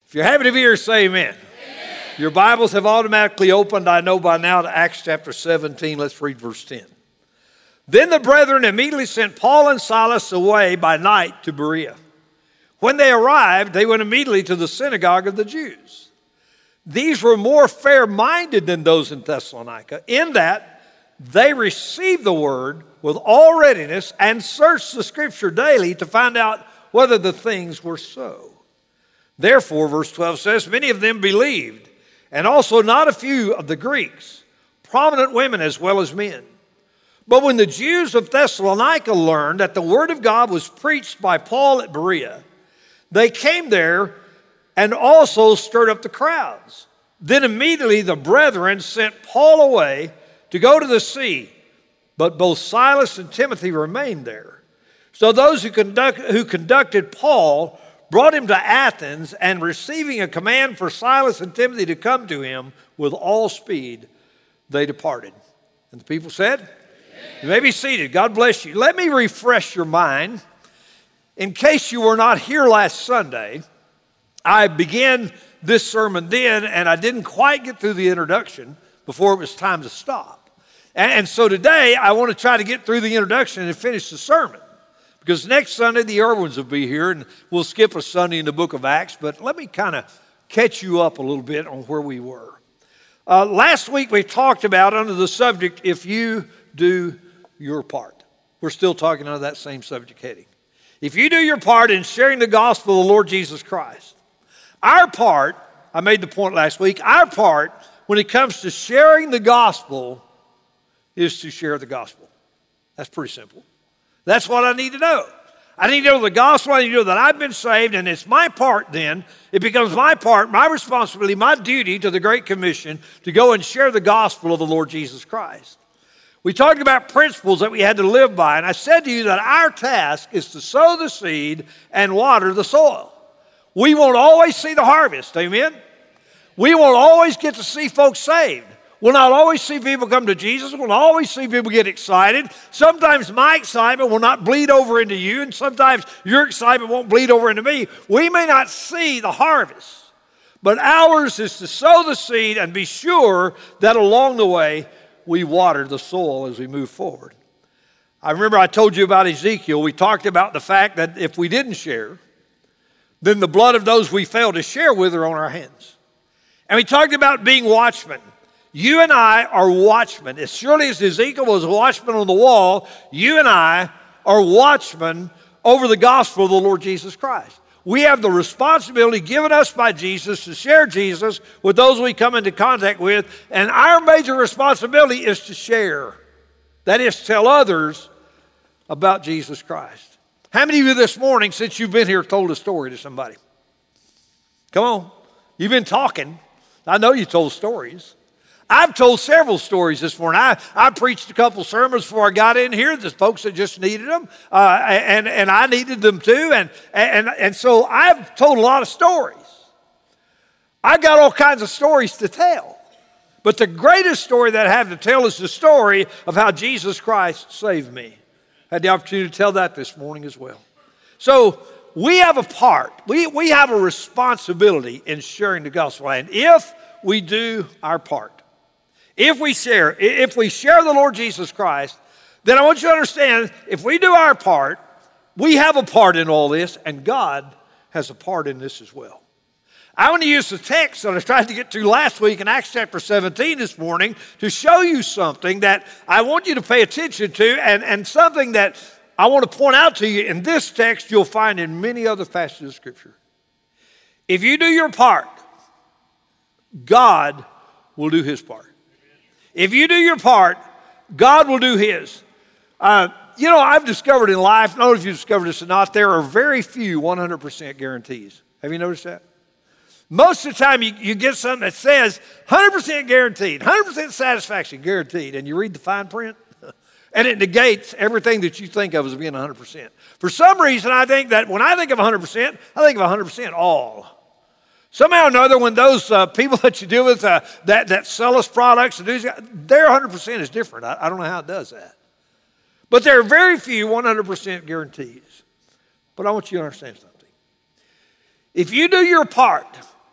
If you're happy to be here, say amen. Your Bibles have automatically opened, I know by now, to Acts chapter 17. Let's read verse 10. Then the brethren immediately sent Paul and Silas away by night to Berea. When they arrived, they went immediately to the synagogue of the Jews. These were more fair-minded than those in Thessalonica, in that they received the word with all readiness and searched the Scripture daily to find out whether the things were so. Therefore, verse 12 says, many of them believed, and also not a few of the Greeks, prominent women as well as men. But when the Jews of Thessalonica learned that the word of God was preached by Paul at Berea, they came there and also stirred up the crowds. Then immediately the brethren sent Paul away to go to the sea, but both Silas and Timothy remained there. So those who conducted Paul brought him to Athens, and receiving a command for Silas and Timothy to come to him with all speed, they departed. And the people said, amen. You may be seated. God bless you. Let me refresh your mind. In case you were not here last Sunday, I began this sermon then, and I didn't quite get through the introduction before it was time to stop. And so today, I want to try to get through the introduction and finish the sermon. Because next Sunday, the Irwins will be here, and we'll skip a Sunday in the book of Acts. But let me kind of catch you up a little bit on where we were. Last week, we talked about under the subject, if you do your part. We're still talking under that same subject heading. If you do your part in sharing the gospel of the Lord Jesus Christ. Our part, I made the point last week, our part when it comes to sharing the gospel is to share the gospel. That's pretty simple. That's what I need to know. I need to know the gospel. I need to know that I've been saved, and it's my part then. It becomes my part, my responsibility, my duty to the Great Commission to go and share the gospel of the Lord Jesus Christ. We talked about principles that we had to live by, and I said to you that our task is to sow the seed and water the soil. We won't always see the harvest, amen? We won't always get to see folks saved. We'll not always see people come to Jesus. We'll not always see people get excited. Sometimes my excitement will not bleed over into you, and sometimes your excitement won't bleed over into me. We may not see the harvest, but ours is to sow the seed and be sure that along the way we water the soil as we move forward. I remember I told you about Ezekiel. We talked about the fact that if we didn't share, then the blood of those we failed to share with are on our hands. And we talked about being watchmen. You and I are watchmen. As surely as Ezekiel was a watchman on the wall, you and I are watchmen over the gospel of the Lord Jesus Christ. We have the responsibility given us by Jesus to share Jesus with those we come into contact with, and our major responsibility is to share. That is, tell others about Jesus Christ. How many of you this morning, since you've been here, told a story to somebody? Come on. You've been talking. I know you told stories. I've told several stories this morning. I preached a couple sermons before I got in here. There's folks that just needed them, and I needed them too. And so I've told a lot of stories. I got all kinds of stories to tell. But the greatest story that I have to tell is the story of how Jesus Christ saved me. I had the opportunity to tell that this morning as well. So we have a part. We have a responsibility in sharing the gospel. And if we do our part, if we share the Lord Jesus Christ, then I want you to understand, if we do our part, we have a part in all this, and God has a part in this as well. I want to use the text that I tried to get to last week in Acts chapter 17 this morning to show you something that I want you to pay attention to, and something that I want to point out to you in this text you'll find in many other passages of Scripture. If you do your part, God will do His part. If you do your part, God will do His. I've discovered in life, I don't know if you've discovered this or not, there are very few 100% guarantees. Have you noticed that? Most of the time you get something that says 100% guaranteed, 100% satisfaction guaranteed, and you read the fine print, and it negates everything that you think of as being 100%. For some reason, I think that when I think of 100%, I think of 100% all. Somehow or another, when those people that you deal with that sell us products, their 100% is different. I don't know how it does that. But there are very few 100% guarantees. But I want you to understand something. If you do your part,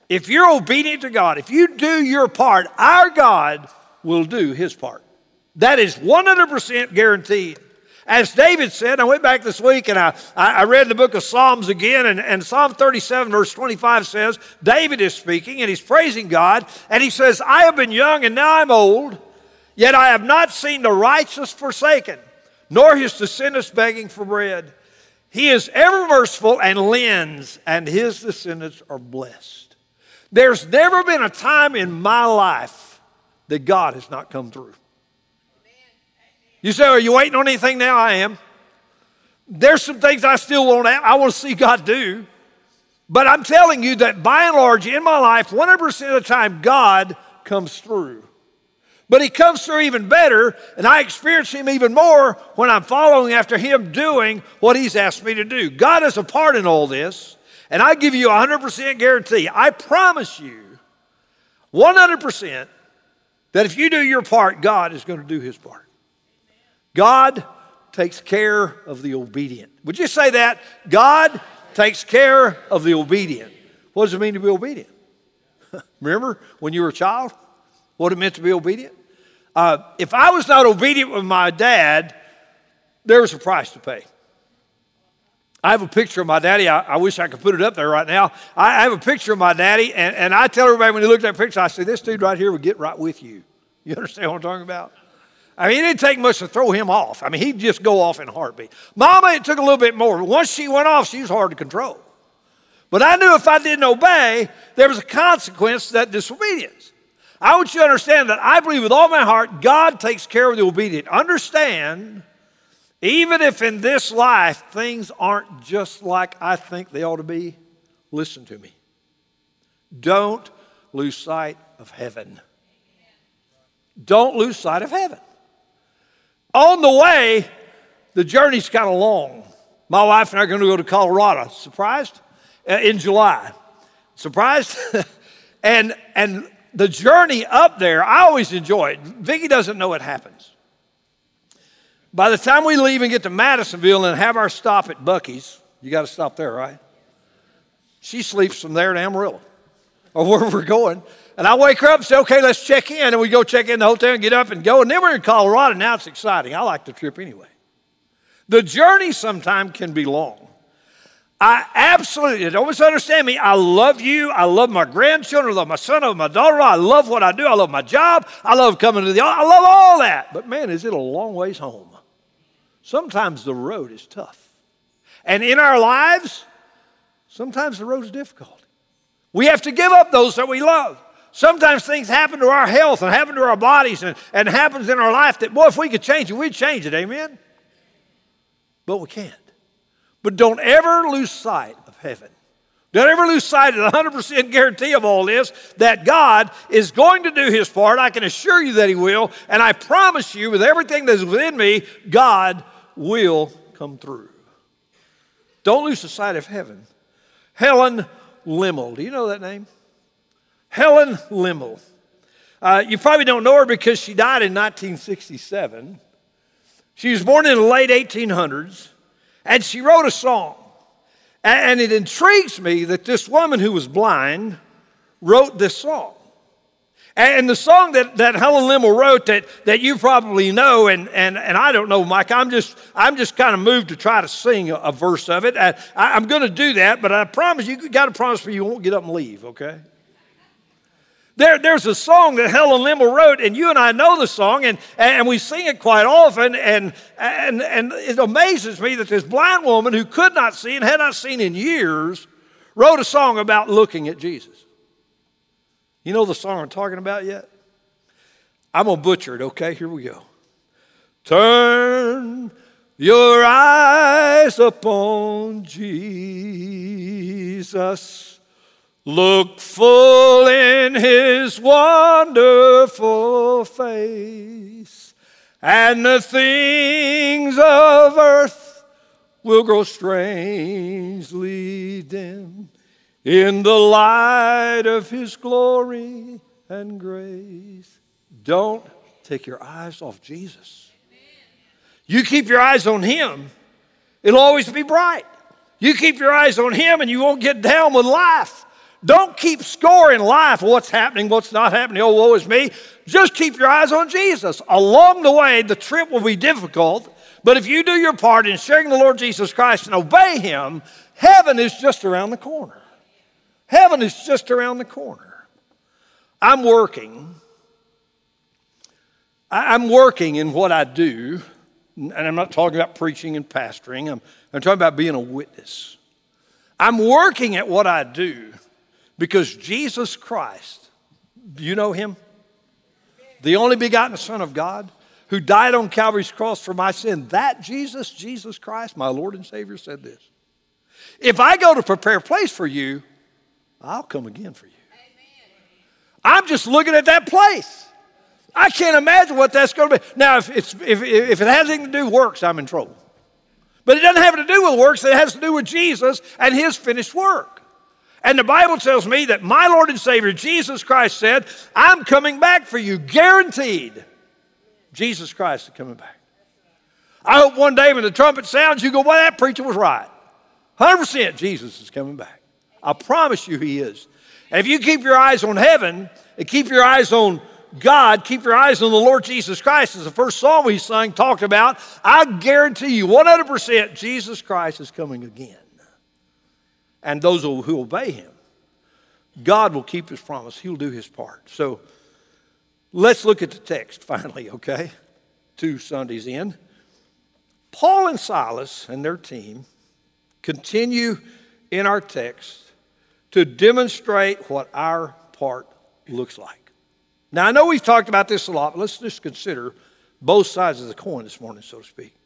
If you're obedient to God, if you do your part, our God will do his part. That is 100% guaranteed. As David said, I went back this week and I read the book of Psalms again, and Psalm 37 verse 25 says, David is speaking and he's praising God, and he says, I have been young and now I'm old, yet I have not seen the righteous forsaken, nor his descendants begging for bread. He is ever merciful and lends, and his descendants are blessed. There's never been a time in my life that God has not come through. You say, are you waiting on anything now? I am. There's some things I still want to see God do. But I'm telling you that by and large in my life, 100% of the time, God comes through. But he comes through even better, and I experience him even more when I'm following after him doing what he's asked me to do. God has a part in all this, and I give you a 100% guarantee. I promise you 100% that if you do your part, God is going to do his part. God takes care of the obedient. Would you say that? God takes care of the obedient. What does it mean to be obedient? Remember when you were a child, what it meant to be obedient? If I was not obedient with my dad, there was a price to pay. I have a picture of my daddy. I wish I could put it up there right now. I have a picture of my daddy, and I tell everybody when they look at that picture, I say, this dude right here would get right with you. You understand what I'm talking about? I mean, it didn't take much to throw him off. I mean, he'd just go off in a heartbeat. Mama, it took a little bit more. Once she went off, she was hard to control. But I knew if I didn't obey, there was a consequence to that disobedience. I want you to understand that I believe with all my heart, God takes care of the obedient. Understand, even if in this life things aren't just like I think they ought to be, listen to me. Don't lose sight of heaven. Don't lose sight of heaven. On the way, the journey's kind of long. My wife and I are going to go to Colorado. Surprised? In July. Surprised? and the journey up there, I always enjoy it. Vicki doesn't know it happens. By the time we leave and get to Madisonville and have our stop at Buc-ee's, you got to stop there, right? She sleeps from there to Amarillo or wherever we're going. And I wake her up and say, okay, let's check in. And we go check in the hotel and get up and go. And then we're in Colorado. Now it's exciting. I like the trip anyway. The journey sometimes can be long. I absolutely, don't misunderstand me. I love you. I love my grandchildren. I love my son. I love my daughter. I love what I do. I love my job. I love coming to I love all that. But man, is it a long ways home. Sometimes the road is tough. And in our lives, sometimes the road is difficult. We have to give up those that we love. Sometimes things happen to our health and happen to our bodies and happens in our life that, boy, if we could change it, we'd change it, amen? But we can't. But don't ever lose sight of heaven. Don't ever lose sight of the 100% guarantee of all this, that God is going to do his part. I can assure you that he will. And I promise you, with everything that is within me, God will come through. Don't lose the sight of heaven. Helen Lemmel. Do you know that name? Helen Lemmel. You probably don't know her because she died in 1967. She was born in the late 1800s, and she wrote a song. And it intrigues me that this woman who was blind wrote this song. And the song that Helen Lemmel wrote that you probably know, and I don't know, Mike, I'm just kind of moved to try to sing a verse of it. I'm going to do that, but I promise you got to promise me you won't get up and leave, okay? There's a song that Helen Lemmel wrote, and you and I know the song, and we sing it quite often, and it amazes me that this blind woman who could not see and had not seen in years wrote a song about looking at Jesus. You know the song I'm talking about yet? I'm going to butcher it, okay? Here we go. Turn your eyes upon Jesus. Look full in his wonderful face, and the things of earth will grow strangely dim in the light of his glory and grace. Don't take your eyes off Jesus. You keep your eyes on him, it'll always be bright. You keep your eyes on him and you won't get down with life. Don't keep score in life, what's happening, what's not happening, oh, woe is me. Just keep your eyes on Jesus. Along the way, the trip will be difficult, but if you do your part in sharing the Lord Jesus Christ and obey him, heaven is just around the corner. Heaven is just around the corner. I'm working in what I do, and I'm not talking about preaching and pastoring. I'm talking about being a witness. I'm working at what I do because Jesus Christ, do you know him? The only begotten Son of God, who died on Calvary's cross for my sin, that Jesus Christ, my Lord and Savior, said this: if I go to prepare a place for you, I'll come again for you. Amen. I'm just looking at that place. I can't imagine what that's going to be. Now, if it has anything to do with works, I'm in trouble. But it doesn't have to do with works. It has to do with Jesus and his finished work. And the Bible tells me that my Lord and Savior, Jesus Christ, said, I'm coming back for you, guaranteed. Jesus Christ is coming back. I hope one day when the trumpet sounds, you go, well, that preacher was right. 100% Jesus is coming back. I promise you he is. And if you keep your eyes on heaven and keep your eyes on God, keep your eyes on the Lord Jesus Christ, as the first song we sung talked about, I guarantee you 100% Jesus Christ is coming again. And those who obey him, God will keep his promise. He'll do his part. So let's look at the text finally, okay? 2 Sundays in. Paul and Silas and their team continue in our text to demonstrate what our part looks like. Now, I know we've talked about this a lot, but let's just consider both sides of the coin this morning, so to speak.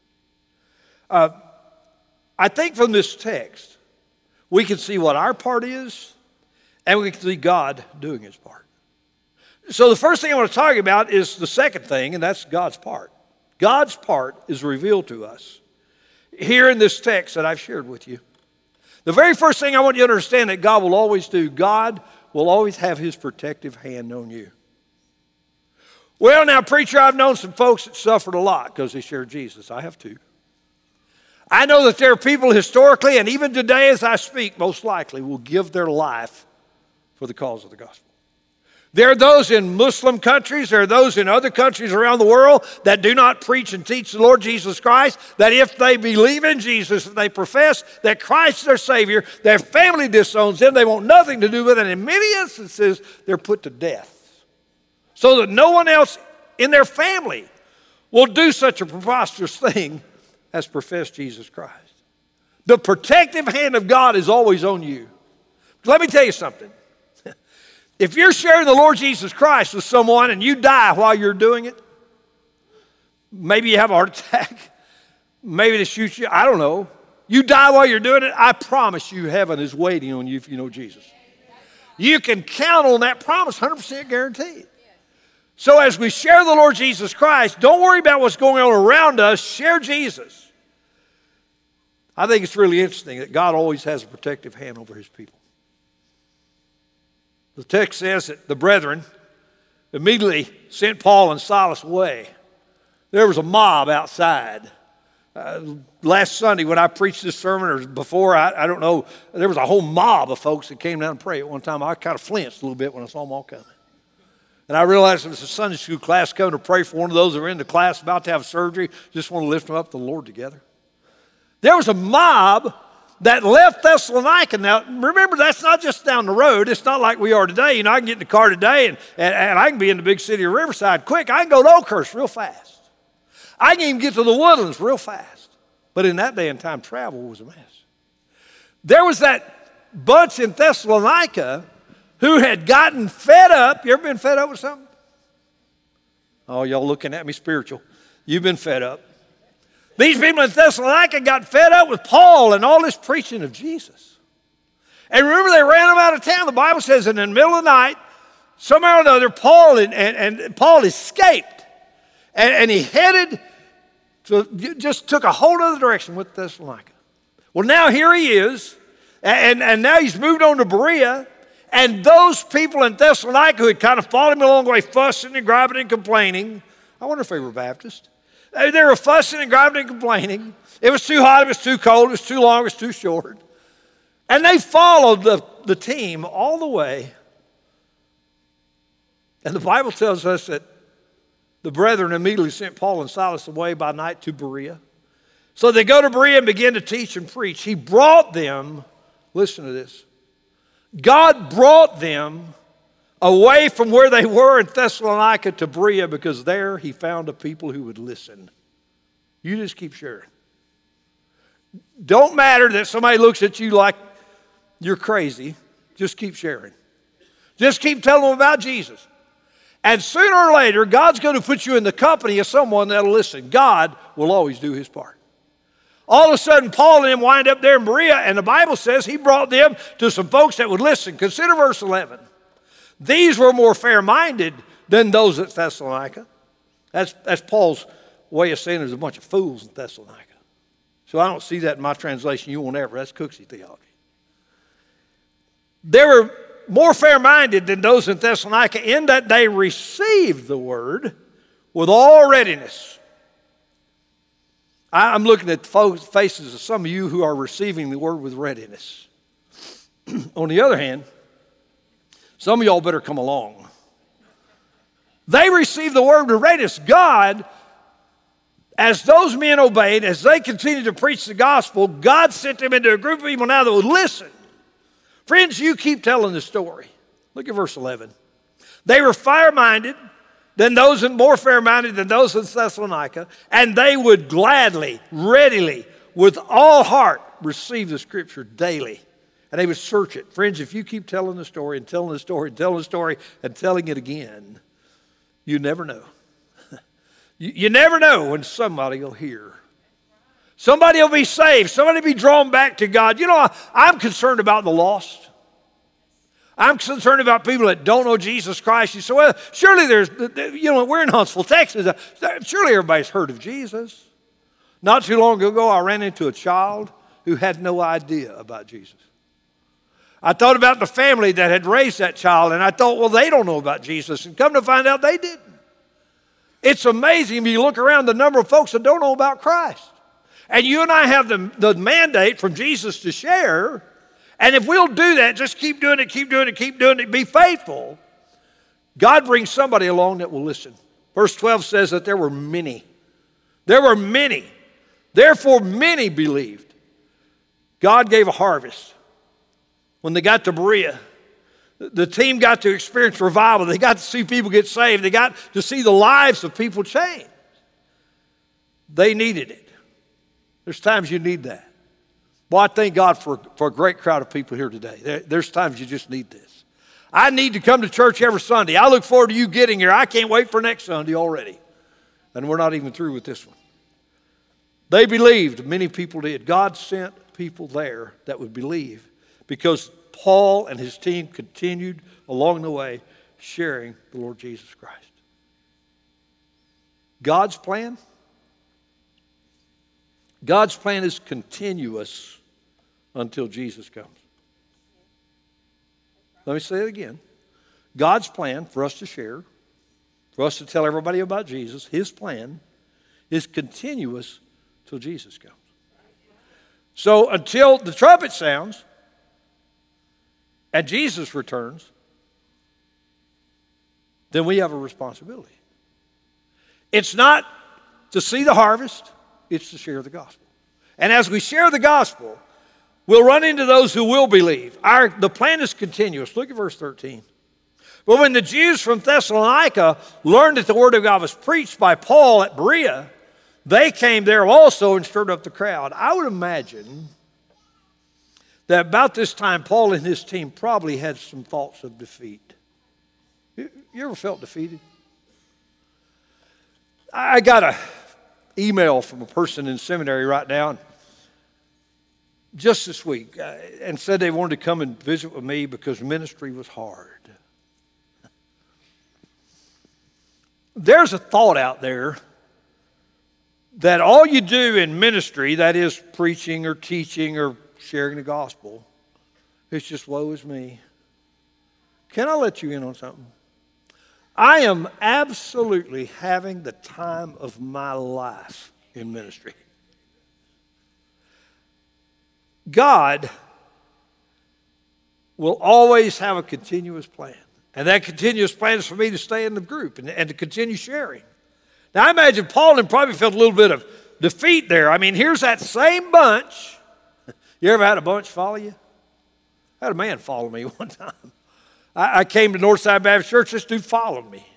I think from this text, we can see what our part is, and we can see God doing his part. So the first thing I want to talk about is the second thing, and that's God's part. God's part is revealed to us here in this text that I've shared with you. The very first thing I want you to understand that God will always do, God will always have his protective hand on you. Well, now, preacher, I've known some folks that suffered a lot because they shared Jesus. I have too. I know that there are people historically, and even today as I speak, most likely will give their life for the cause of the gospel. There are those in Muslim countries, there are those in other countries around the world that do not preach and teach the Lord Jesus Christ, that if they believe in Jesus, if they profess that Christ is their Savior, their family disowns them, they want nothing to do with it, and in many instances, they're put to death. So that no one else in their family will do such a preposterous thing as profess Jesus Christ. The protective hand of God is always on you. Let me tell you something. If you're sharing the Lord Jesus Christ with someone and you die while you're doing it, maybe you have a heart attack, maybe they shoot you, I don't know. You die while you're doing it, I promise you heaven is waiting on you if you know Jesus. You can count on that promise, 100% guaranteed. So as we share the Lord Jesus Christ, don't worry about what's going on around us, share Jesus. I think it's really interesting that God always has a protective hand over his people. The text says that the brethren immediately sent Paul and Silas away. There was a mob outside. Last Sunday when I preached this sermon, or before, I don't know, there was a whole mob of folks that came down and prayed at one time. I kind of flinched a little bit when I saw them all coming. And I realized it was a Sunday school class coming to pray for one of those that were in the class about to have surgery, just want to lift them up to the Lord together. There was a mob that left Thessalonica. Now, remember, that's not just down the road. It's not like we are today. You know, I can get in the car today and I can be in the big city of Riverside quick. I can go to Oakhurst real fast. I can even get to the Woodlands real fast. But in that day and time, travel was a mess. There was that bunch in Thessalonica who had gotten fed up. You ever been fed up with something? Oh, y'all looking at me spiritual. You've been fed up. These people in Thessalonica got fed up with Paul and all this preaching of Jesus. And remember, they ran him out of town. The Bible says in the middle of the night, somehow or another, Paul escaped. And he headed to, just took a whole other direction with Thessalonica. Well, now here he is. And now he's moved on to Berea. And those people in Thessalonica who had kind of followed him along the way, fussing and griping and complaining. I wonder if they were Baptist. They were fussing and griping and complaining. It was too hot, it was too cold, it was too long, it was too short. And they followed the the team all the way, and the Bible tells us that the brethren immediately sent Paul and Silas away by night to Berea. So they go to Berea and begin to teach and preach. He brought them, listen to this, God brought them away from where they were in Thessalonica to Berea because there he found a people who would listen. You just keep sharing. Don't matter that somebody looks at you like you're crazy. Just keep sharing. Just keep telling them about Jesus. And sooner or later, God's going to put you in the company of someone that'll listen. God will always do his part. All of a sudden, Paul and them wind up there in Berea, and the Bible says he brought them to some folks that would listen. Consider verse 11. These were more fair-minded than those at Thessalonica. That's Paul's way of saying there's a bunch of fools in Thessalonica. So I don't see that in my translation. You won't ever. That's Cooksey theology. They were more fair-minded than those in Thessalonica in that they received the word with all readiness. I'm looking at the faces of some of you who are receiving the word with readiness. On the other hand, some of y'all better come along. They received the word with readiness. God, as those men obeyed, as they continued to preach the gospel, God sent them into a group of people now that would listen. Friends, you keep telling the story. Look at verse 11. They were fair-minded, more fair-minded than those in Thessalonica, and they would gladly, readily, with all heart receive the scripture daily. And they would search it. Friends, if you keep telling the story and telling the story and telling the story and telling it again, you never know. You never know when somebody will hear. Somebody will be saved. Somebody will be drawn back to God. You know, I'm concerned about the lost. I'm concerned about people that don't know Jesus Christ. You say, well, surely we're in Huntsville, Texas. Surely everybody's heard of Jesus. Not too long ago, I ran into a child who had no idea about Jesus. I thought about the family that had raised that child, and I thought, well, they don't know about Jesus. And come to find out, they didn't. It's amazing when you look around the number of folks that don't know about Christ. And you and I have the mandate from Jesus to share. And if we'll do that, just keep doing it, keep doing it, keep doing it, be faithful, God brings somebody along that will listen. Verse 12 says that there were many. There were many. Therefore, many believed. God gave a harvest. When they got to Berea, the team got to experience revival. They got to see people get saved. They got to see the lives of people change. They needed it. There's times you need that. Well, I thank God for a great crowd of people here today. There's times you just need this. I need to come to church every Sunday. I look forward to you getting here. I can't wait for next Sunday already. And we're not even through with this one. They believed. Many people did. God sent people there that would believe because Paul and his team continued along the way sharing the Lord Jesus Christ. God's plan is continuous until Jesus comes. Let me say it again. God's plan for us to share, for us to tell everybody about Jesus, his plan is continuous till Jesus comes. So until the trumpet sounds and Jesus returns, then we have a responsibility. It's not to see the harvest, it's to share the gospel. And as we share the gospel, we'll run into those who will believe. The plan is continuous. Look at verse 13. But when the Jews from Thessalonica learned that the word of God was preached by Paul at Berea, they came there also and stirred up the crowd. I would imagine that about this time, Paul and his team probably had some thoughts of defeat. You ever felt defeated? I got an email from a person in seminary right now just this week and said they wanted to come and visit with me because ministry was hard. There's a thought out there that all you do in ministry, that is preaching or teaching or sharing the gospel, it's just woe is me. Can I let you in on something? I am absolutely having the time of my life in ministry. God will always have a continuous plan. And that continuous plan is for me to stay in the group and to continue sharing. Now, I imagine Paul and probably felt a little bit of defeat there. I mean, here's that same bunch. You ever had a bunch follow you? I had a man follow me one time. I came to Northside Baptist Church. This dude followed me.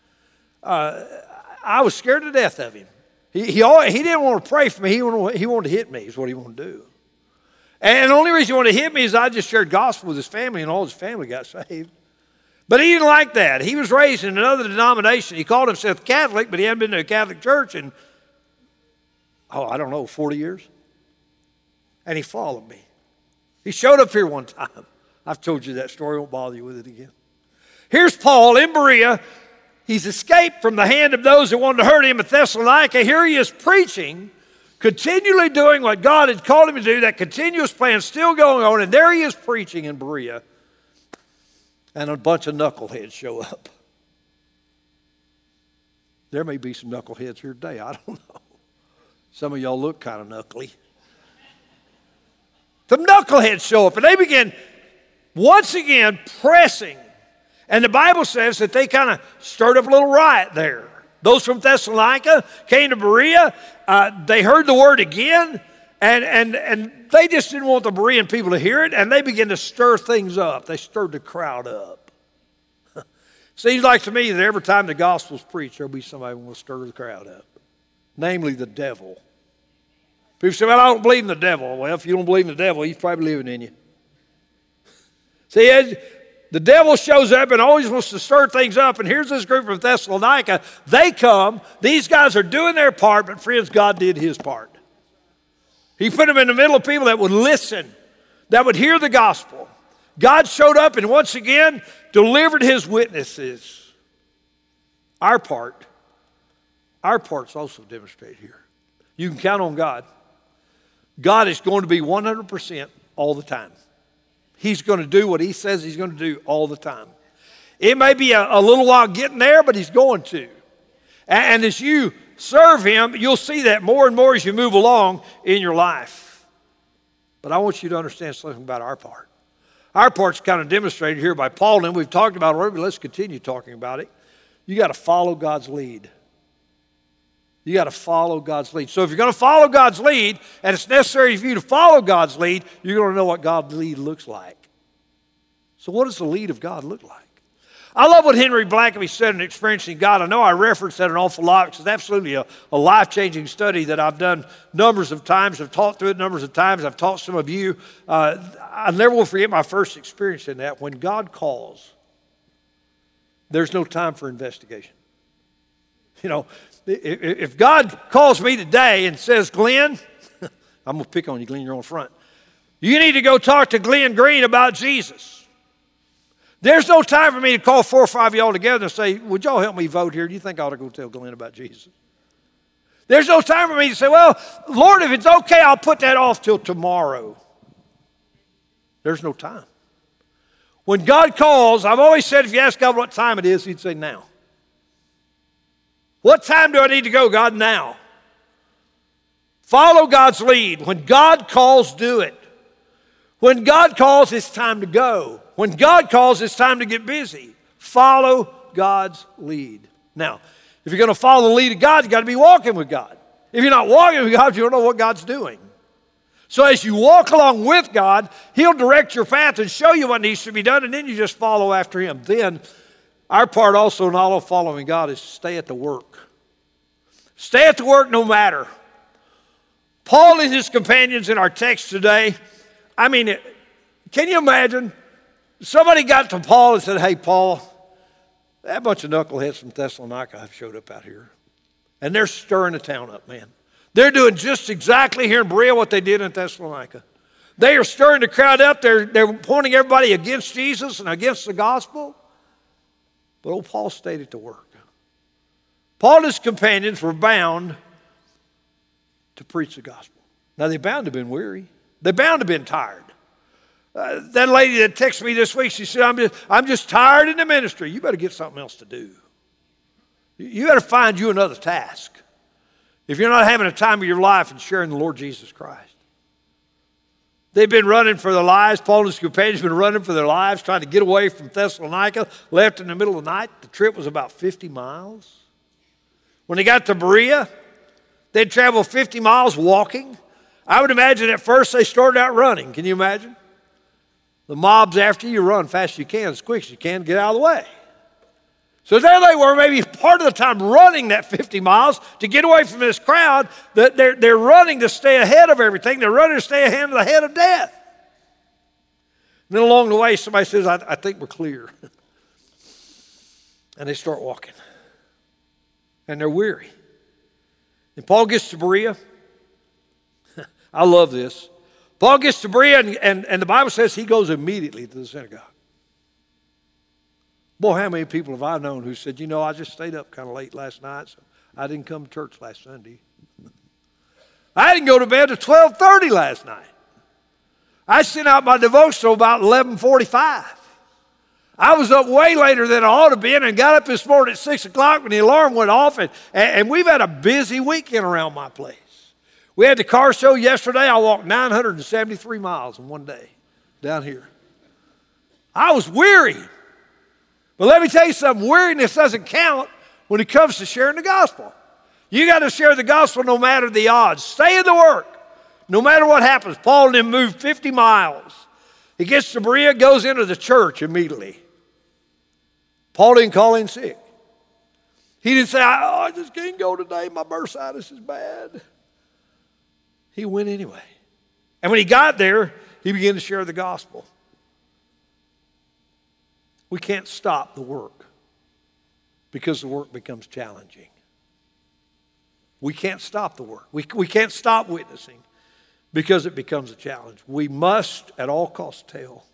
I was scared to death of him. He didn't want to pray for me. He wanted to hit me is what he wanted to do. And the only reason he wanted to hit me is I just shared gospel with his family, and all his family got saved. But he didn't like that. He was raised in another denomination. He called himself Catholic, but he hadn't been to a Catholic church in, 40 years. And he followed me. He showed up here one time. I've told you that story. I won't bother you with it again. Here's Paul in Berea. He's escaped from the hand of those that wanted to hurt him at Thessalonica. Here he is preaching, continually doing what God had called him to do. That continuous plan still going on. And there he is preaching in Berea. And a bunch of knuckleheads show up. There may be some knuckleheads here today. I don't know. Some of y'all look kind of knuckly. Some knuckleheads show up, and they begin once again pressing. And the Bible says that they kind of stirred up a little riot there. Those from Thessalonica came to Berea. They heard the word again, and they just didn't want the Berean people to hear it, and they began to stir things up. They stirred the crowd up. Seems like to me that every time the gospel's preached, there'll be somebody who will stir the crowd up, namely the devil. People say, well, I don't believe in the devil. Well, if you don't believe in the devil, he's probably living in you. See, the devil shows up and always wants to stir things up. And here's this group from Thessalonica. They come. These guys are doing their part, but friends, God did his part. He put them in the middle of people that would listen, that would hear the gospel. God showed up and once again delivered his witnesses. Our part's also demonstrated here. You can count on God. God is going to be 100% all the time. He's going to do what he says he's going to do all the time. It may be a little while getting there, but he's going to. And as you serve him, you'll see that more and more as you move along in your life. But I want you to understand something about our part. Our part's kind of demonstrated here by Paul, and we've talked about it already, but let's continue talking about it. You got to follow God's lead. You got to follow God's lead. So if you're going to follow God's lead, and it's necessary for you to follow God's lead, you're going to know what God's lead looks like. So what does the lead of God look like? I love what Henry Blackaby said in Experiencing God. I know I reference that an awful lot because it's absolutely a life-changing study that I've done numbers of times. I've taught through it numbers of times. I've taught some of you. I never will forget my first experience in that. When God calls, there's no time for investigation. You know, if God calls me today and says, Glenn, I'm going to pick on you, Glenn, you're on front. You need to go talk to Glenn Green about Jesus. There's no time for me to call 4 or 5 of y'all together and say, would y'all help me vote here? Do you think I ought to go tell Glenn about Jesus? There's no time for me to say, well, Lord, if it's okay, I'll put that off till tomorrow. There's no time. When God calls, I've always said if you ask God what time it is, he'd say now. What time do I need to go, God? Now. Follow God's lead. When God calls, do it. When God calls, it's time to go. When God calls, it's time to get busy. Follow God's lead. Now, if you're going to follow the lead of God, you've got to be walking with God. If you're not walking with God, you don't know what God's doing. So as you walk along with God, he'll direct your path and show you what needs to be done, and then you just follow after him. Then, our part also in all of following God is stay at the work. Stay at the work no matter. Paul and his companions in our text today, I mean, can you imagine? Somebody got to Paul and said, hey, Paul, that bunch of knuckleheads from Thessalonica have showed up out here. And they're stirring the town up, man. They're doing just exactly here in Berea what they did in Thessalonica. They are stirring the crowd up. They're pointing everybody against Jesus and against the gospel. But old Paul stayed at the work. Paul and his companions were bound to preach the gospel. Now, they're bound to have been weary. They're bound to have been tired. That lady that texted me this week, she said, I'm just tired in the ministry. You better get something else to do. You better find you another task if you're not having a time of your life and sharing the Lord Jesus Christ. They've been running for their lives. Paul and his companions have been running for their lives, trying to get away from Thessalonica, left in the middle of the night. The trip was about 50 miles. When they got to Berea, they'd travel 50 miles walking. I would imagine at first they started out running. Can you imagine? The mob's after you, run fast as you can, as quick as you can, get out of the way. So there they were, maybe part of the time running that 50 miles to get away from this crowd. They're running to stay ahead of everything. They're running to stay ahead of death. And then along the way, somebody says, I think we're clear. And they start walking. And they're weary. And Paul gets to Berea. I love this. Paul gets to Berea, and the Bible says he goes immediately to the synagogue. Boy, how many people have I known who said, I just stayed up kind of late last night, so I didn't come to church last Sunday. I didn't go to bed till 12:30 last night. I sent out my devotional about 11:45. I was up way later than I ought to be and got up this morning at 6 o'clock when the alarm went off, and we've had a busy weekend around my place. We had the car show yesterday. I walked 973 miles in one day down here. I was weary. But let me tell you something, weariness doesn't count when it comes to sharing the gospel. You got to share the gospel no matter the odds. Stay in the work, no matter what happens. Paul and them moved 50 miles. He gets to Berea, goes into the church immediately. Paul didn't call in sick. He didn't say, I just can't go today, my bursitis is bad. He went anyway. And when he got there, he began to share the gospel. We can't stop the work because the work becomes challenging. We can't stop the work. We can't stop witnessing because it becomes a challenge. We must at all costs tell.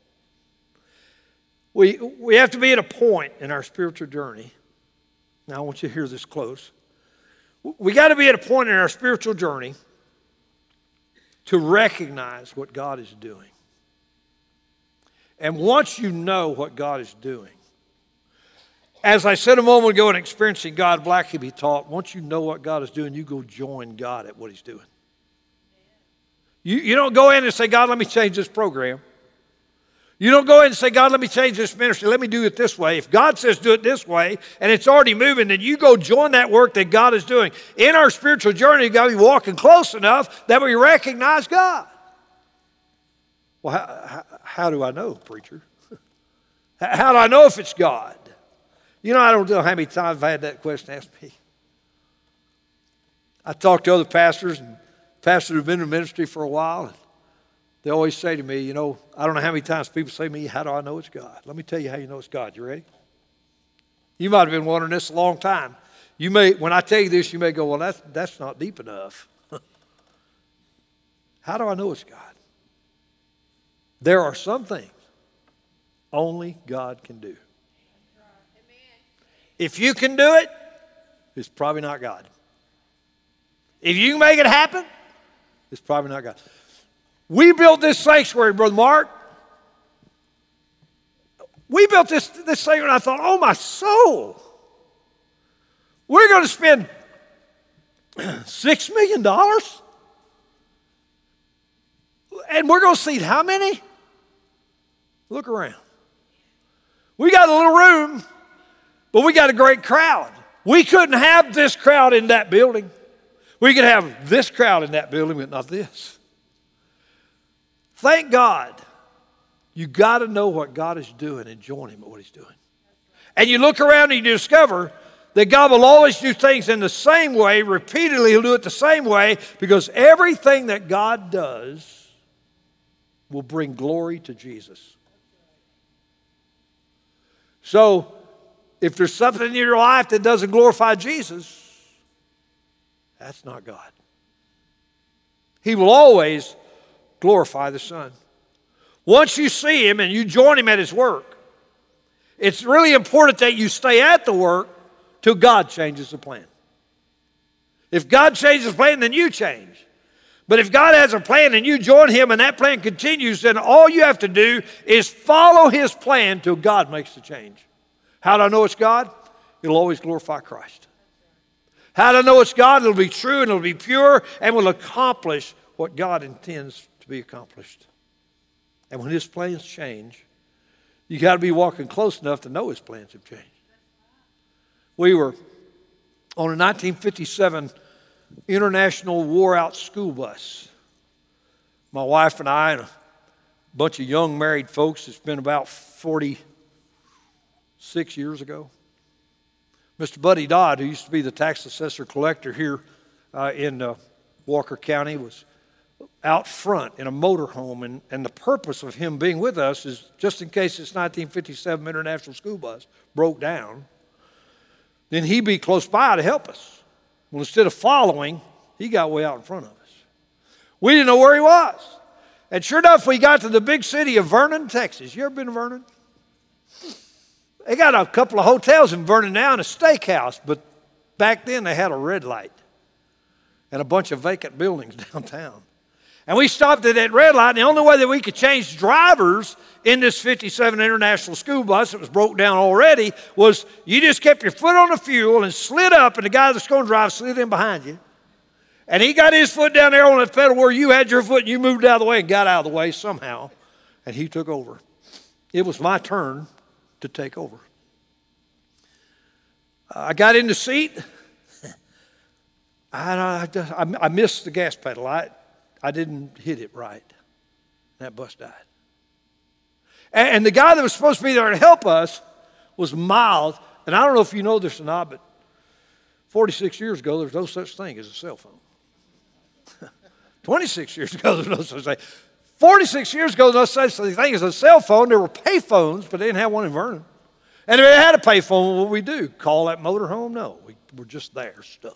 We have to be at a point in our spiritual journey. Now I want you to hear this close. We got to be at a point in our spiritual journey to recognize what God is doing. And once you know what God is doing, as I said a moment ago in Experiencing God, Blackie be taught, once you know what God is doing, you go join God at what he's doing. You don't go in and say, God, let me change this program. You don't go in and say, God, let me change this ministry. Let me do it this way. If God says do it this way and it's already moving, then you go join that work that God is doing. In our spiritual journey, you've got to be walking close enough that we recognize God. Well, how do I know, preacher? How do I know if it's God? I don't know how many times I've had that question asked me. I talk to other pastors and pastors who've been in ministry for a while, and they always say to me, I don't know how many times people say to me, how do I know it's God? Let me tell you how you know it's God. You ready? You might have been wondering this a long time. When I tell you this, you may go, well, that's not deep enough. How do I know it's God? There are some things only God can do. If you can do it, it's probably not God. If you can make it happen, it's probably not God. We built this sanctuary, Brother Mark. We built this sanctuary, and I thought, oh, my soul. We're going to spend $6 million? And we're going to seat how many? Look around. We got a little room, but we got a great crowd. We couldn't have this crowd in that building. We could have this crowd in that building, but not this. Thank God. You got to know what God is doing and join him at what he's doing. And you look around and you discover that God will always do things in the same way, repeatedly. He'll do it the same way because everything that God does will bring glory to Jesus. So, if there's something in your life that doesn't glorify Jesus, that's not God. He will always glorify the Son. Once you see him and you join him at his work, it's really important that you stay at the work till God changes the plan. If God changes the plan, then you change. But if God has a plan and you join him and that plan continues, then all you have to do is follow his plan till God makes the change. How do I know it's God? It'll always glorify Christ. How do I know it's God? It'll be true and it'll be pure and will accomplish what God intends to be accomplished. And when his plans change, you got to be walking close enough to know his plans have changed. We were on a 1957 International wore-out school bus. My wife and I and a bunch of young married folks. It's been about 46 years ago. Mr. Buddy Dodd, who used to be the tax assessor collector here in Walker County, was out front in a motorhome, and the purpose of him being with us is just in case this 1957 International school bus broke down, then he'd be close by to help us. Well, instead of following, he got way out in front of us. We didn't know where he was. And sure enough, we got to the big city of Vernon, Texas. You ever been to Vernon? They got a couple of hotels in Vernon now and a steakhouse, but back then they had a red light and a bunch of vacant buildings downtown. And we stopped at that red light, and the only way that we could change drivers in this 57 International school bus that was broke down already was you just kept your foot on the fuel and slid up, and the guy that's going to drive slid in behind you. And he got his foot down there on that pedal where you had your foot, and you moved out of the way and got out of the way somehow, and he took over. It was my turn to take over. I got in the seat. I missed the gas pedal. I didn't hit it right. That bus died. And the guy that was supposed to be there to help us was mild. And I don't know if you know this or not, but 46 years ago, there was no such thing as a cell phone. 26 years ago, there was no such thing. 46 years ago, there was no such thing as a cell phone. There were pay phones, but they didn't have one in Vernon. And if they had a pay phone, what would we do? Call that motorhome? No, we're just there, stuck.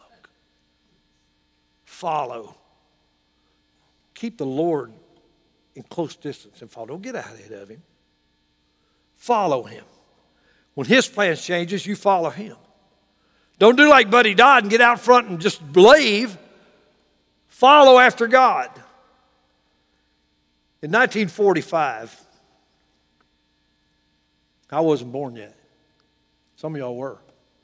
Follow. Keep the Lord in close distance and follow. Don't get ahead of him. Follow him. When his plans changes, you follow him. Don't do like Buddy Dodd and get out front and just leave. Follow after God. In 1945, I wasn't born yet. Some of y'all were.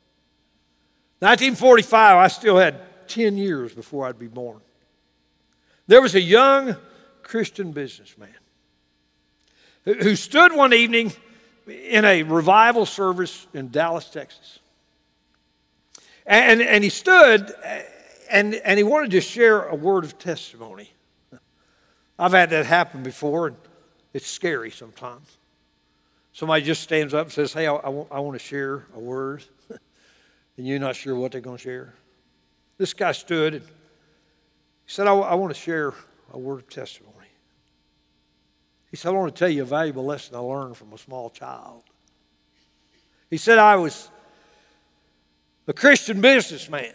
1945, I still had 10 years before I'd be born. There was a young Christian businessman who stood one evening in a revival service in Dallas, Texas. And he stood and he wanted to share a word of testimony. I've had that happen before, and it's scary sometimes. Somebody just stands up and says, hey, I want to share a word, and you're not sure what they're going to share. This guy stood and he said, I want to share a word of testimony. He said, I want to tell you a valuable lesson I learned from a small child. He said, I was a Christian businessman.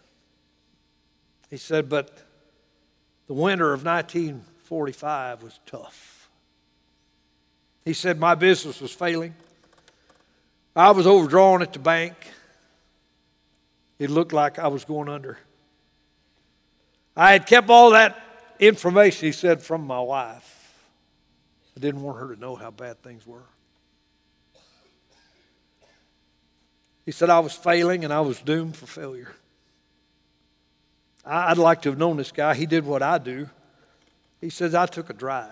He said, but the winter of 1945 was tough. He said, my business was failing. I was overdrawn at the bank. It looked like I was going under. I had kept all that information, he said, from my wife. I didn't want her to know how bad things were. He said, I was failing and I was doomed for failure. I'd like to have known this guy. He did what I do. He says, I took a drive.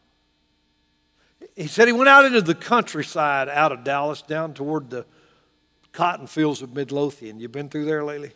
He said he went out into the countryside out of Dallas down toward the cotton fields of Midlothian. You been through there lately?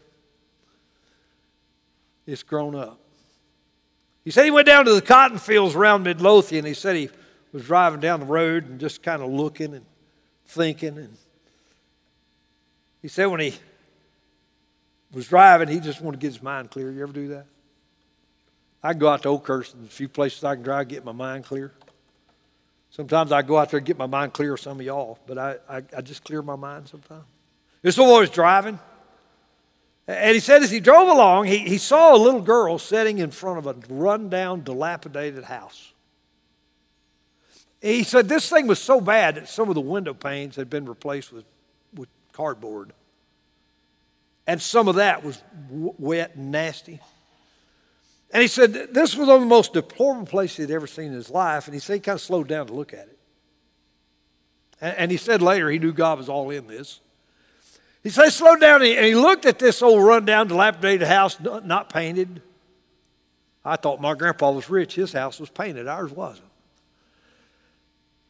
It's grown up. He said he went down to the cotton fields around Midlothian. He said he was driving down the road and just kind of looking and thinking. And he said when he was driving, he just wanted to get his mind clear. You ever do that? I can go out to Oakhurst and a few places I can drive, get my mind clear. Sometimes I go out there and get my mind clear, some of y'all, but I just clear my mind sometimes. This boy was driving. And he said as he drove along, he saw a little girl sitting in front of a run-down, dilapidated house. He said this thing was so bad that some of the window panes had been replaced with cardboard. And some of that was wet and nasty. And he said this was one of the most deplorable places he'd ever seen in his life. And he said he kind of slowed down to look at it. And he said later he knew God was all in this. He said he slowed down and he looked at this old run-down, dilapidated house, not painted. I thought my grandpa was rich. His house was painted. Ours wasn't.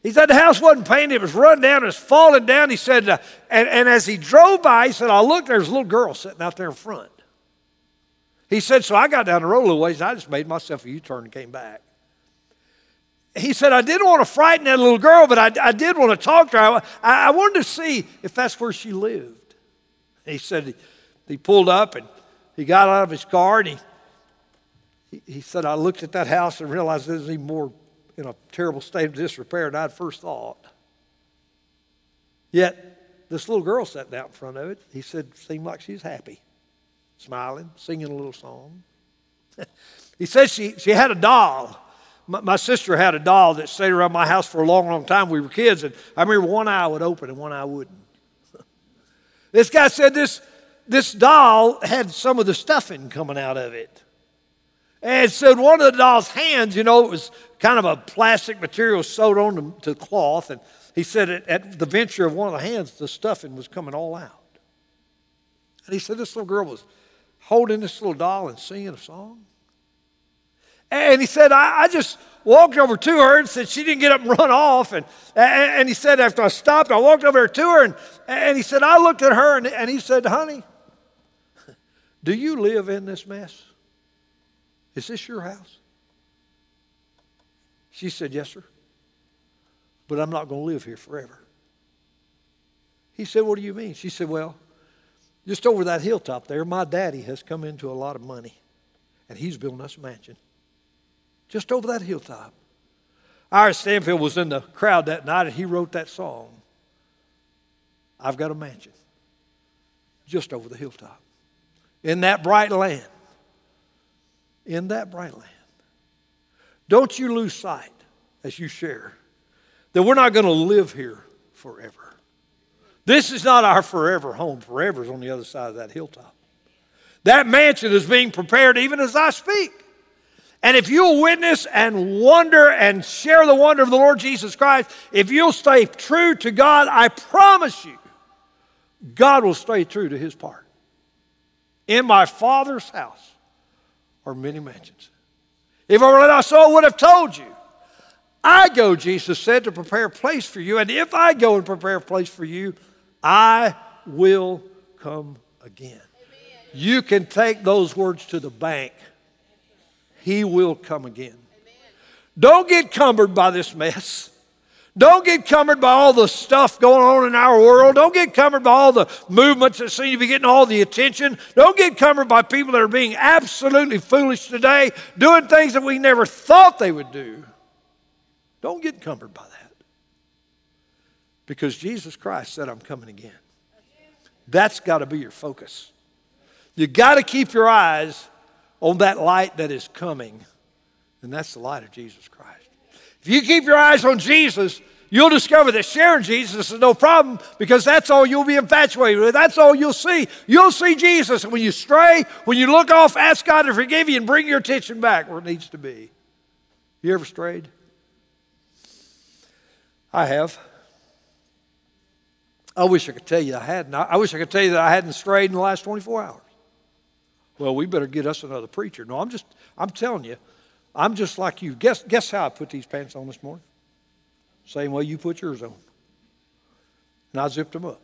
He said the house wasn't painted. It was run down. It was falling down. He said, and as he drove by, he said, I looked, there's a little girl sitting out there in front. He said, so I got down the road a little ways, and I just made myself a U-turn and came back. He said, I didn't want to frighten that little girl, but I did want to talk to her. I wanted to see if that's where she lived. He said he pulled up, and he got out of his car, and he said, I looked at that house and realized it was even more in a terrible state of disrepair than I'd first thought. Yet, this little girl sat down in front of it. He said, seemed like she was happy, smiling, singing a little song. He said she had a doll. My sister had a doll that stayed around my house for a long, long time. We were kids, and I remember one eye would open and one eye wouldn't. This guy said this doll had some of the stuffing coming out of it. And said one of the doll's hands, it was kind of a plastic material sewed on to cloth. And he said at the venture of one of the hands, the stuffing was coming all out. And he said this little girl was holding this little doll and singing a song. And he said, I just walked over to her and said she didn't get up and run off. And he said after I stopped, I walked over to her. And he said, I looked at her and he said, honey, do you live in this mess? Is this your house? She said, yes, sir. But I'm not going to live here forever. He said, what do you mean? She said, well, just over that hilltop there, my daddy has come into a lot of money. And he's building us a mansion. Just over that hilltop. Iris Stanfield was in the crowd that night and he wrote that song. I've got a mansion. Just over the hilltop. In that bright land. In that bright land. Don't you lose sight as you share that we're not going to live here forever. This is not our forever home. Forever is on the other side of that hilltop. That mansion is being prepared even as I speak. And if you'll witness and wonder and share the wonder of the Lord Jesus Christ, if you'll stay true to God, I promise you, God will stay true to his part. In my Father's house are many mansions. If I so would have told you, I go, Jesus said, to prepare a place for you. And if I go and prepare a place for you, I will come again. Amen. You can take those words to the bank. He will come again. Amen. Don't get cumbered by this mess. Don't get cumbered by all the stuff going on in our world. Don't get cumbered by all the movements that seem to be getting all the attention. Don't get cumbered by people that are being absolutely foolish today, doing things that we never thought they would do. Don't get cumbered by that. Because Jesus Christ said, I'm coming again. That's got to be your focus. You got to keep your eyes on that light that is coming, and that's the light of Jesus Christ. If you keep your eyes on Jesus, you'll discover that sharing Jesus is no problem because that's all you'll be infatuated with. That's all you'll see. You'll see Jesus. And when you stray, when you look off, ask God to forgive you and bring your attention back where it needs to be. You ever strayed? I have. I wish I could tell you I hadn't. I wish I could tell you that I hadn't strayed in the last 24 hours. Well, we better get us another preacher. No, I'm telling you, I'm just like you. Guess how I put these pants on this morning? Same way you put yours on. And I zipped them up.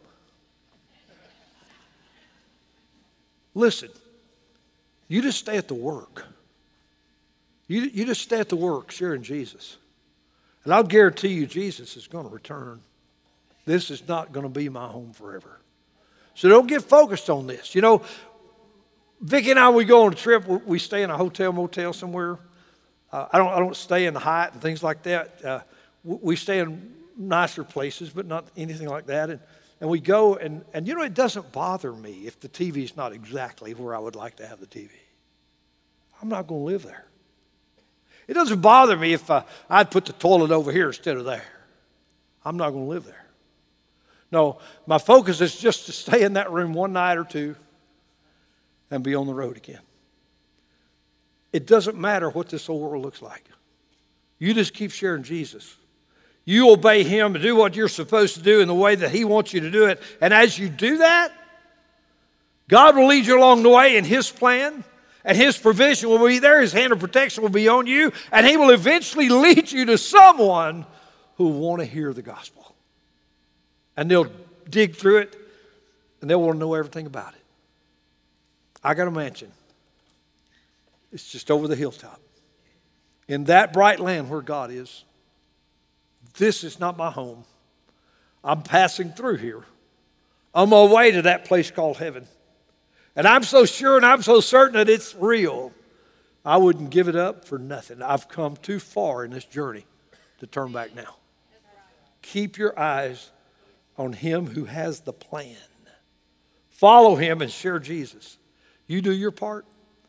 Listen, you just stay at the work. You just stay at the work sharing Jesus. And I'll guarantee you Jesus is going to return. This is not going to be my home forever. So don't get focused on this. You know, Vicki and I, we go on a trip. We stay in a hotel, motel somewhere. I don't stay in the Hyatt and things like that. We stay in nicer places, but not anything like that. And we go, and you know, it doesn't bother me if the TV is not exactly where I would like to have the TV. I'm not going to live there. It doesn't bother me if I'd put the toilet over here instead of there. I'm not going to live there. No, my focus is just to stay in that room one night or two and be on the road again. It doesn't matter what this whole world looks like. You just keep sharing Jesus. You obey him to do what you're supposed to do in the way that he wants you to do it. And as you do that, God will lead you along the way in his plan, and his provision will be there. His hand of protection will be on you, and he will eventually lead you to someone who who want to hear the gospel. And they'll dig through it, and they'll want to know everything about it. I got a mansion. It's just over the hilltop. In that bright land where God is. This is not my home. I'm passing through here. On my way to that place called heaven. And I'm so sure and I'm so certain that it's real. I wouldn't give it up for nothing. I've come too far in this journey to turn back now. Keep your eyes on him who has the plan. Follow him and share Jesus. You do your part.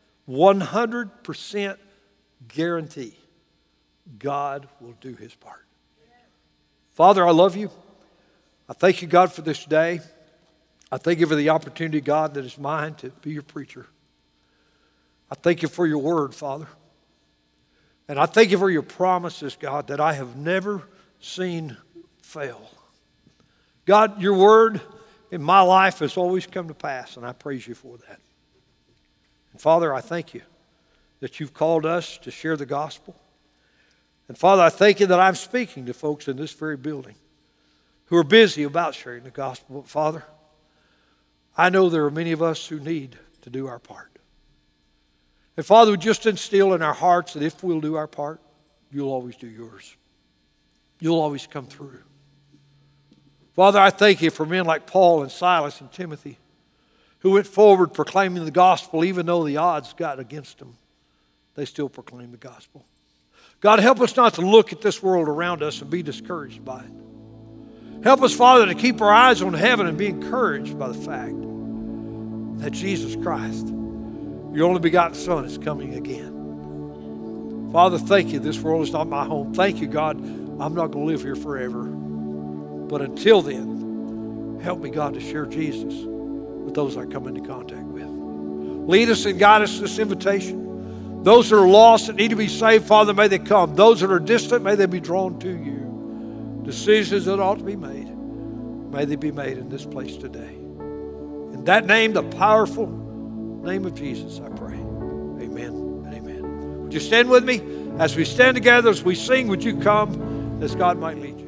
100% guarantee God will do his part. Father, I love you. I thank you, God, for this day. I thank you for the opportunity, God, that is mine to be your preacher. I thank you for your word, Father. And I thank you for your promises, God, that I have never seen fail. God, your word in my life has always come to pass, and I praise you for that. And Father, I thank you that you've called us to share the gospel. And Father, I thank you that I'm speaking to folks in this very building who are busy about sharing the gospel. But Father, I know there are many of us who need to do our part. And Father, just instill in our hearts that if we'll do our part, you'll always do yours. You'll always come through. Father, I thank you for men like Paul and Silas and Timothy who went forward proclaiming the gospel even though the odds got against them. They still proclaim the gospel. God, help us not to look at this world around us and be discouraged by it. Help us, Father, to keep our eyes on heaven and be encouraged by the fact that Jesus Christ, your only begotten Son, is coming again. Father, thank you. This world is not my home. Thank you, God. I'm not going to live here forever. But until then, help me, God, to share Jesus with those I come into contact with. Lead us and guide us in this invitation. Those that are lost that need to be saved, Father, may they come. Those that are distant, may they be drawn to you. Decisions that ought to be made, may they be made in this place today. In that name, the powerful name of Jesus, I pray. Amen and amen. Would you stand with me? As we stand together, as we sing, would you come as God might lead you?